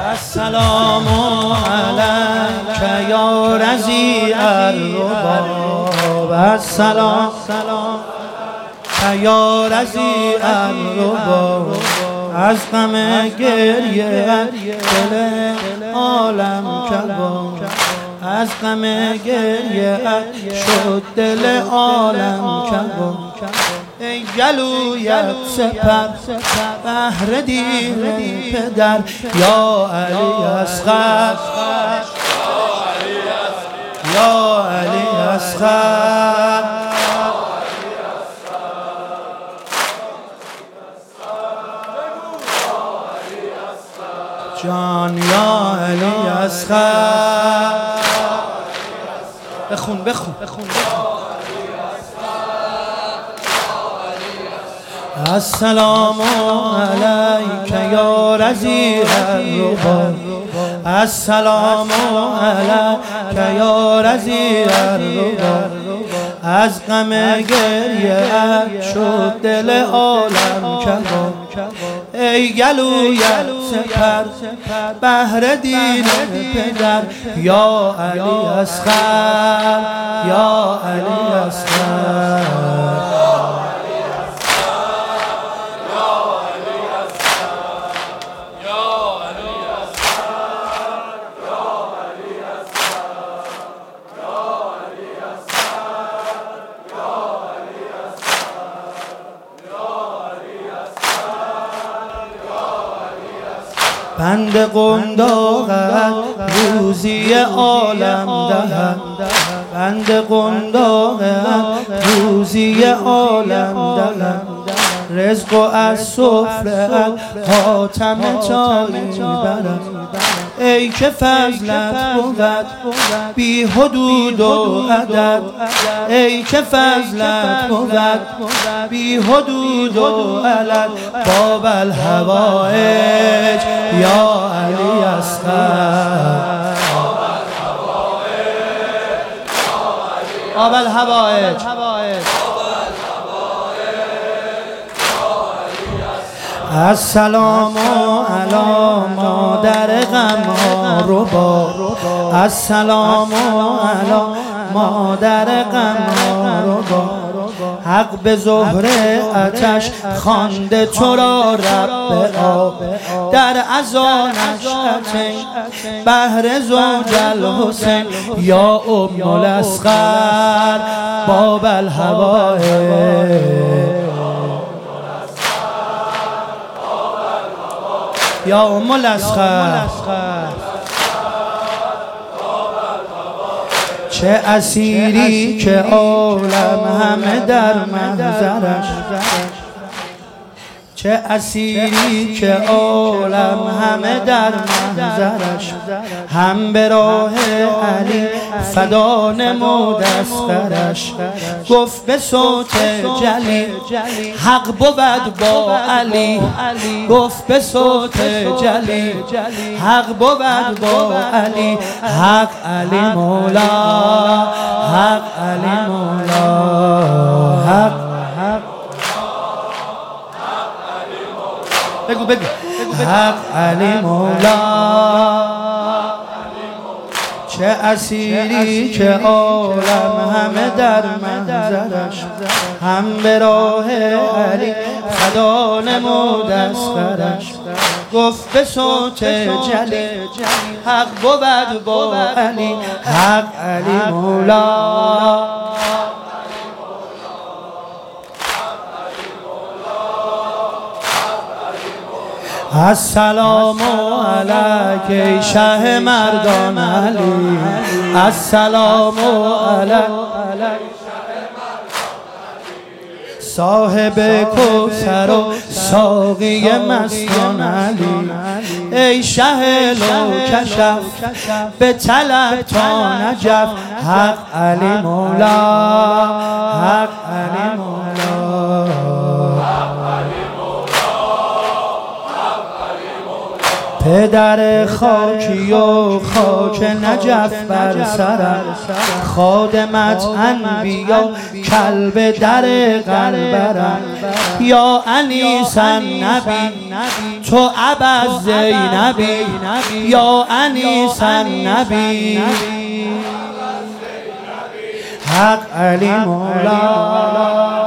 السلام علیک یا رضیع الرباب، السلام یا رضیع الرباب. از غم گریه دل عالم کباب، از غم گریه شد دل عالم کباب. ای گلویت سپر بهر دین پدر، یا علی اصغر، یا علی اصغر. جان یا علی اصغر. بخون بخون بخون. السلام علیک یا رضیع الرباب، السلام علیک یا رضیع الرباب. از غم گریه شد دل عالم کباب. ای گلویت سپر بهر دین پدر، یا علی اصغر، یا علی اصغر. بند قنداقت روزی عالم دهد، بند قنداقت روزی عالم دهد. رزق و از سفره‌ات حاتم تایی برد. ای که فضلت بود بی حدود و عدد، ای که فضلت بود بی حدود و عدد. باب الحوائج یا علی اصغر، باب الحوائج. السلام علی مادر غم ربا، السلام علی مادر غم ربا. حق به زهره آتش خوانده تو را رب آب، در اذانش اتین بهر زوج الحسین. یا ام الاصغر باب الحوائج، یا ام الاصغر. چه اسیری که عالم همه در محضرش، چه اسیری که عالم همه در محضرش. هم به راه علی فدا نمود اصغرش. گفت به صوت جلی حق بود با علی، گفت به صوت جلی حق بود با علی. حق علی مولا، حق علی مولا، حق بگو بگو. حق علی مولا. چه اسیری که عالم همه در محضرش. هم به راه علی فدا نمود اصغرش. گفت به صوت جلی حق بود با علی. حق علی مولا. السلام علیک ای شه مردان علی، السلام علیک صاحب کوثر و ساقی مستان علی. ای شه لو کشف به طلب تا نجف. حق علی مولا، حق علی مولا. پدر خاکی و خاک نجف بر سرم، خادمت انبیا کلب در قلبرم. یا انیس النبی تو ابا زینبی، یا انیس النبی حق علی مولا.